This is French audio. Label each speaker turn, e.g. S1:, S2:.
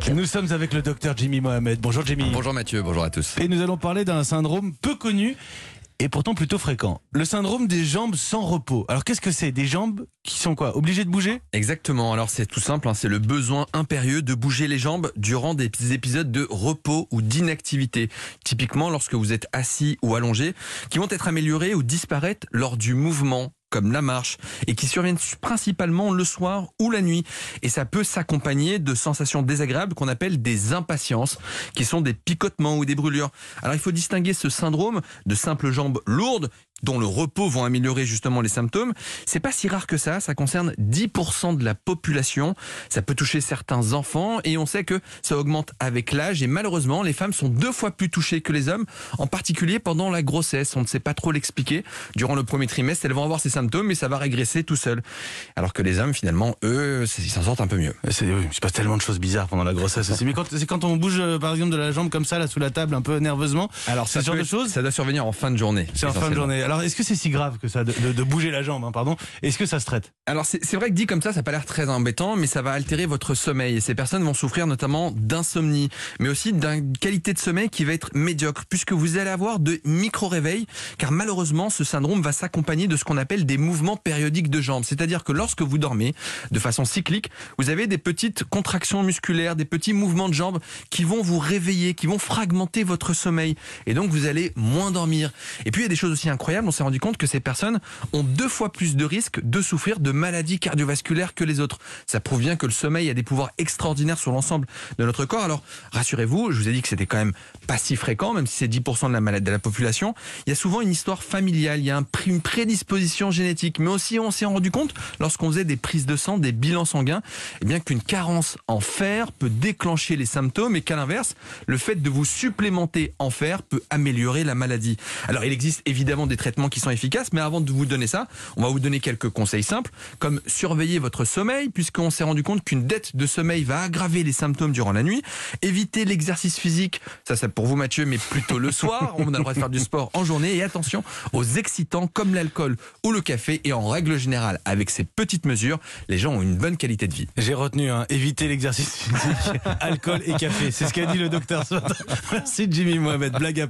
S1: Nous sommes avec le docteur Jimmy Mohamed. Bonjour Jimmy.
S2: Bonjour Mathieu, bonjour à tous.
S1: Et nous allons parler d'un syndrome peu connu et pourtant plutôt fréquent. Le syndrome des jambes sans repos. Alors qu'est-ce que c'est? Des jambes qui sont quoi? Obligées de bouger?
S2: Exactement, alors c'est tout simple, c'est le besoin impérieux de bouger les jambes durant des épisodes de repos ou d'inactivité. Typiquement lorsque vous êtes assis ou allongé, qui vont être améliorés ou disparaître lors du mouvement, comme la marche, et qui surviennent principalement le soir ou la nuit. Et ça peut s'accompagner de sensations désagréables qu'on appelle des impatiences, qui sont des picotements ou des brûlures. Alors il faut distinguer ce syndrome de simples jambes lourdes, dont le repos vont améliorer justement les symptômes. C'est pas si rare que ça concerne 10% de la population. Ça peut toucher certains enfants et on sait que ça augmente avec l'âge et malheureusement les femmes sont 2 fois plus touchées que les hommes, en particulier pendant la grossesse. On ne sait pas trop l'expliquer. Durant le premier trimestre, elles vont avoir ces symptômes mais ça va régresser tout seul. Alors que les hommes finalement, eux, ils s'en sortent un peu mieux.
S1: Il se passe tellement de choses bizarres pendant la grossesse aussi. Mais c'est quand on bouge par exemple de la jambe comme ça là sous la table un peu nerveusement.
S2: Alors
S1: ce genre de choses.
S2: Ça doit survenir en fin de journée.
S1: C'est en fin de journée. Alors, est-ce que c'est si grave que ça, de bouger la jambe, pardon? Est-ce que ça se traite?
S2: Alors, c'est vrai que dit comme ça n'a pas l'air très embêtant, mais ça va altérer votre sommeil. Et ces personnes vont souffrir notamment d'insomnie, mais aussi d'une qualité de sommeil qui va être médiocre, puisque vous allez avoir de micro-réveils, car malheureusement, ce syndrome va s'accompagner de ce qu'on appelle des mouvements périodiques de jambes. C'est-à-dire que lorsque vous dormez, de façon cyclique, vous avez des petites contractions musculaires, des petits mouvements de jambes qui vont vous réveiller, qui vont fragmenter votre sommeil. Et donc, vous allez moins dormir. Et puis, il y a des choses aussi incroyables. On s'est rendu compte que ces personnes ont 2 fois plus de risques de souffrir de maladies cardiovasculaires que les autres. Ça prouve bien que le sommeil a des pouvoirs extraordinaires sur l'ensemble de notre corps. Alors, rassurez-vous, je vous ai dit que c'était quand même pas si fréquent, même si c'est 10% de la population. Il y a souvent une histoire familiale, il y a une prédisposition génétique. Mais aussi, on s'est rendu compte, lorsqu'on faisait des prises de sang, des bilans sanguins, eh bien qu'une carence en fer peut déclencher les symptômes et qu'à l'inverse, le fait de vous supplémenter en fer peut améliorer la maladie. Alors, il existe évidemment des traitements qui sont efficaces, mais avant de vous donner ça, on va vous donner quelques conseils simples, comme surveiller votre sommeil, puisqu'on s'est rendu compte qu'une dette de sommeil va aggraver les symptômes durant la nuit. Éviter l'exercice physique, ça c'est pour vous Mathieu, mais plutôt le soir. On a le droit de faire du sport en journée. Et attention aux excitants comme l'alcool ou le café. Et en règle générale, avec ces petites mesures, les gens ont une bonne qualité de vie.
S1: J'ai retenu, éviter l'exercice physique, alcool et café. C'est ce qu'a dit le docteur ce matin. Merci Jimmy Mohamed. Blague à